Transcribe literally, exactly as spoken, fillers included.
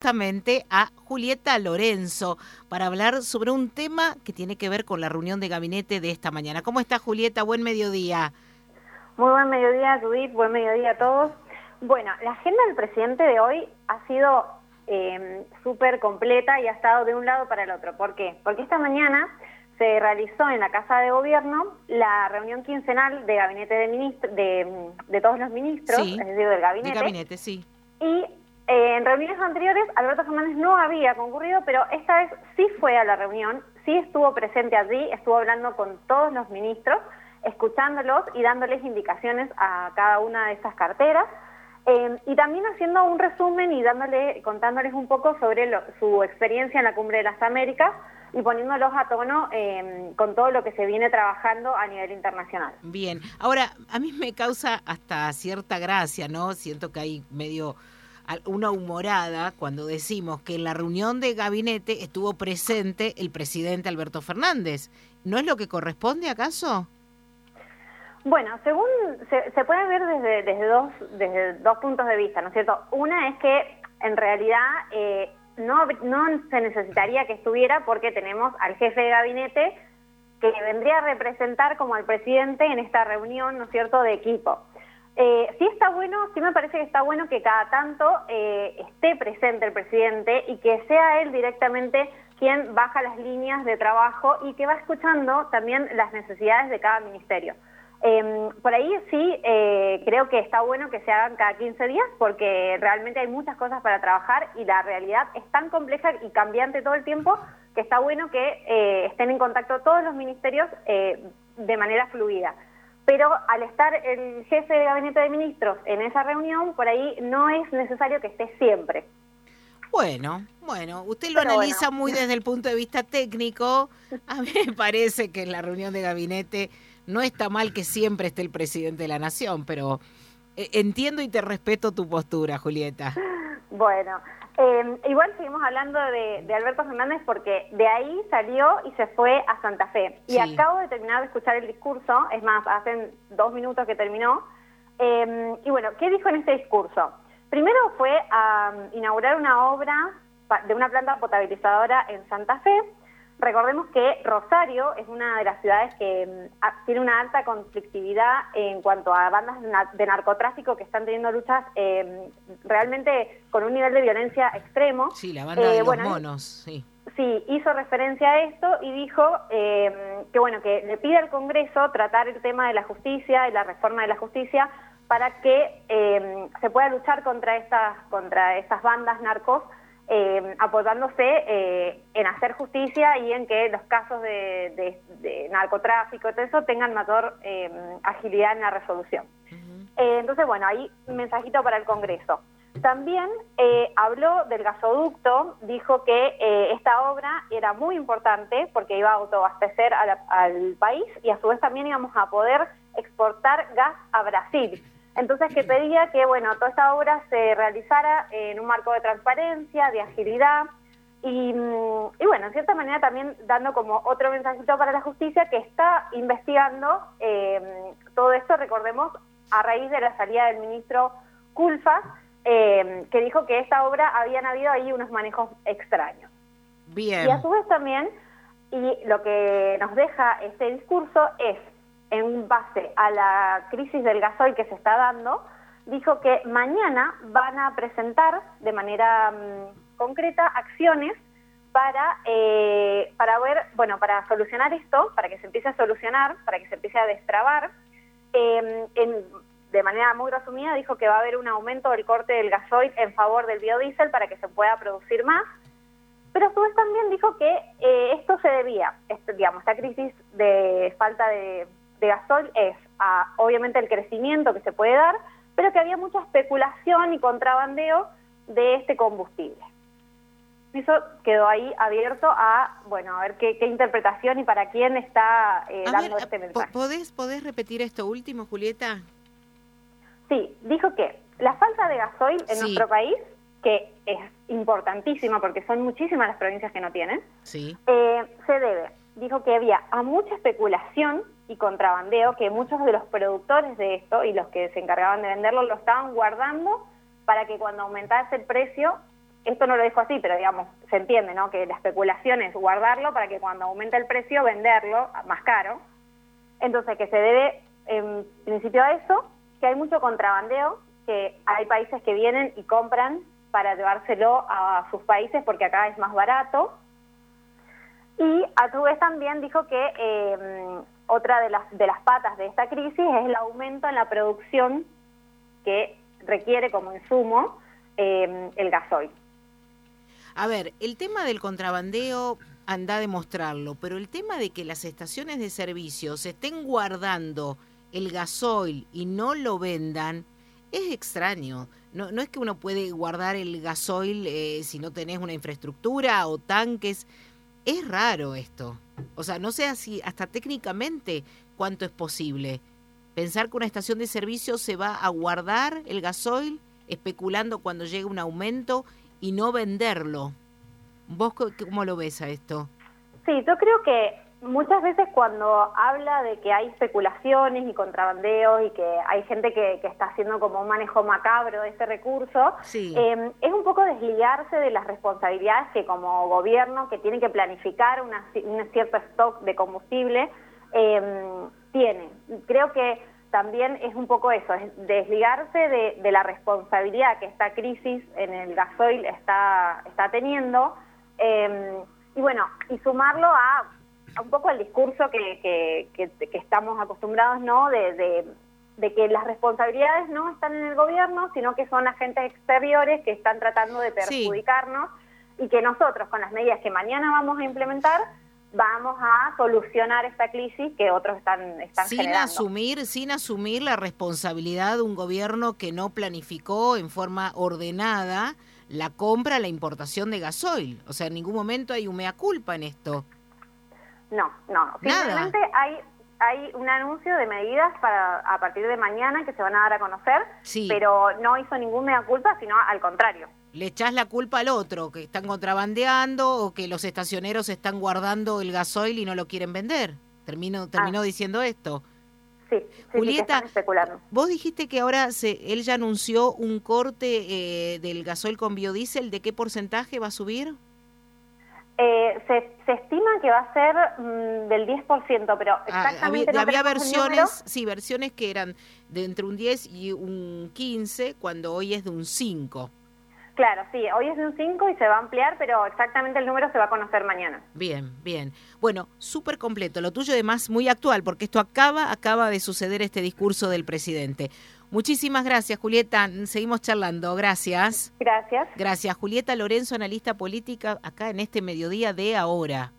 justamente a Julieta Lorenzo para hablar sobre un tema que tiene que ver con la reunión de gabinete de esta mañana. ¿Cómo está, Julieta? Buen mediodía. Muy buen mediodía, Judith. Buen mediodía a todos. Bueno, la agenda del presidente de hoy ha sido eh, súper completa y ha estado de un lado para el otro. ¿Por qué? Porque esta mañana se realizó en la Casa de Gobierno la reunión quincenal de gabinete de ministros, de, de todos los ministros, Sí, es decir, del gabinete. De gabinete, sí. Y eh, en reuniones anteriores Alberto Fernández no había concurrido, pero esta vez sí fue a la reunión, sí estuvo presente allí, estuvo hablando con todos los ministros, escuchándolos y dándoles indicaciones a cada una de esas carteras, eh, y también haciendo un resumen y dándole, contándoles un poco sobre lo, su experiencia en la Cumbre de las Américas y poniéndolos a tono eh, con todo lo que se viene trabajando a nivel internacional. Bien, ahora a mí me causa hasta cierta gracia, ¿no? Siento que hay medio una humorada cuando decimos que en la reunión de gabinete estuvo presente el presidente Alberto Fernández. ¿No es lo que corresponde, acaso? Bueno, según se, se puede ver desde, desde, dos, desde dos puntos de vista, ¿no es cierto? Una es que en realidad eh, no, no se necesitaría que estuviera porque tenemos al jefe de gabinete que vendría a representar como al presidente en esta reunión, ¿no es cierto?, de equipo. Eh, sí está bueno, sí me parece que está bueno que cada tanto eh, esté presente el presidente y que sea él directamente quien baja las líneas de trabajo y que va escuchando también las necesidades de cada ministerio. Eh, por ahí sí eh, creo que está bueno que se hagan cada quince días porque realmente hay muchas cosas para trabajar y la realidad es tan compleja y cambiante todo el tiempo que está bueno que eh, estén en contacto todos los ministerios eh, de manera fluida. Pero al estar el jefe de gabinete de ministros en esa reunión, por ahí no es necesario que esté siempre. Bueno, bueno, usted lo Pero analiza bueno. muy desde el punto de vista técnico. A mí me parece que en la reunión de gabinete no está mal que siempre esté el presidente de la nación, pero eh, entiendo y te respeto tu postura, Julieta. Bueno, eh, igual seguimos hablando de, de Alberto Fernández porque de ahí salió y se fue a Santa Fe. Y Sí. acabo de terminar de escuchar el discurso, es más, hace dos minutos que terminó. Eh, y bueno, ¿qué dijo en este discurso? Primero fue a um, inaugurar una obra de una planta potabilizadora en Santa Fe. Recordemos que Rosario es una de las ciudades que um, tiene una alta conflictividad en cuanto a bandas de narcotráfico que están teniendo luchas eh, realmente con un nivel de violencia extremo. Sí, la banda eh, de los bueno, monos, sí. Sí, hizo referencia a esto y dijo eh, que bueno que le pide al Congreso tratar el tema de la justicia y la reforma de la justicia para que eh, se pueda luchar contra estas contra estas bandas narcos, eh, apoyándose eh, en hacer justicia y en que los casos de, de, de narcotráfico y todo eso tengan mayor eh, agilidad en la resolución. Uh-huh. eh, entonces, bueno, ahí un mensajito para el Congreso. También eh, habló del gasoducto, dijo que eh, esta obra era muy importante porque iba a autoabastecer a la, al país y a su vez también íbamos a poder exportar gas a Brasil. Entonces que pedía que bueno toda esta obra se realizara en un marco de transparencia, de agilidad y, y bueno, en cierta manera también dando como otro mensajito para la justicia que está investigando eh, todo esto, recordemos, a raíz de la salida del ministro Culfas, eh, que dijo que esta obra habían habido ahí unos manejos extraños. Bien. Y a su vez también, y lo que nos deja este discurso es, en base a la crisis del gasoil que se está dando, dijo que mañana van a presentar de manera um, concreta acciones para eh, para ver, bueno, para solucionar esto, para que se empiece a solucionar, para que se empiece a destrabar. Eh, en, de manera muy resumida, dijo que va a haber un aumento del corte del gasoil en favor del biodiesel para que se pueda producir más. Pero a su vez también dijo que eh, esto se debía, este, digamos, esta crisis de falta de de gasoil es a, obviamente el crecimiento que se puede dar, pero que había mucha especulación y contrabandeo de este combustible. Eso quedó ahí abierto a, bueno, a ver qué, qué interpretación y para quién está eh, dando ver, este mensaje. ¿podés, ¿Podés repetir esto último, Julieta? Sí, dijo que la falta de gasoil en sí. nuestro país, que es importantísima porque son muchísimas las provincias que no tienen, sí. eh, se debe, dijo que había a mucha especulación y contrabandeo, que muchos de los productores de esto y los que se encargaban de venderlo lo estaban guardando para que cuando aumentase el precio esto no lo dijo así, pero digamos, se entiende, ¿no? Que la especulación es guardarlo para que cuando aumente el precio, venderlo más caro. Entonces, que se debe en principio a eso, que hay mucho contrabandeo, que hay países que vienen y compran para llevárselo a sus países porque acá es más barato. Y a su vez también dijo que eh, otra de las, de las patas de esta crisis es el aumento en la producción que requiere como insumo eh, el gasoil. A ver, el tema del contrabandeo anda a demostrarlo, pero el tema de que las estaciones de servicio se estén guardando el gasoil y no lo vendan es extraño. No, no es que uno puede guardar el gasoil eh, si no tenés una infraestructura o tanques. Es raro esto. O sea, no sé si hasta técnicamente cuánto es posible. Pensar que una estación de servicio se va a guardar el gasoil especulando cuando llegue un aumento y no venderlo. ¿Vos cómo lo ves a esto? Sí, yo creo que muchas veces cuando habla de que hay especulaciones y contrabandeos y que hay gente que, que está haciendo como un manejo macabro de este recurso, sí. eh, es un poco desligarse de las responsabilidades que como gobierno, que tiene que planificar una, un cierto stock de combustible, eh, tiene. Creo que también es un poco eso, es desligarse de, de la responsabilidad que esta crisis en el gasoil está, está teniendo, eh, y bueno, y sumarlo a un poco el discurso que, que, que, que estamos acostumbrados, ¿no? De, de, de que las responsabilidades no están en el gobierno, sino que son agentes exteriores que están tratando de perjudicarnos, sí. Y que nosotros, con las medidas que mañana vamos a implementar, vamos a solucionar esta crisis que otros están, están sin generando. Asumir, sin asumir la responsabilidad de un gobierno que no planificó en forma ordenada la compra, la importación de gasoil. O sea, en ningún momento hay un mea culpa en esto. No, no, simplemente hay hay un anuncio de medidas para a partir de mañana que se van a dar a conocer, sí. Pero no hizo ningún mea culpa, sino al contrario. Le echás la culpa al otro, que están contrabandeando o que los estacioneros están guardando el gasoil y no lo quieren vender. Termino, terminó ah. diciendo esto. Sí, sí, Julieta, sí, especulando. Vos dijiste que ahora se, él ya anunció un corte eh, del gasoil con biodiesel. ¿De qué porcentaje va a subir? Eh, se, se estima que va a ser mmm, del diez por ciento, pero exactamente ah, había, no había versiones, sí, versiones que eran de entre un diez y un quince, cuando hoy es de un cinco. Claro, sí, hoy es de un cinco y se va a ampliar, pero exactamente el número se va a conocer mañana. Bien, bien. Bueno, súper completo. Lo tuyo además muy actual, porque esto acaba, acaba de suceder este discurso del presidente. Muchísimas gracias, Julieta. Seguimos charlando. Gracias. Gracias. Gracias. Julieta Lorenzo, analista política, acá en este mediodía de Ahora.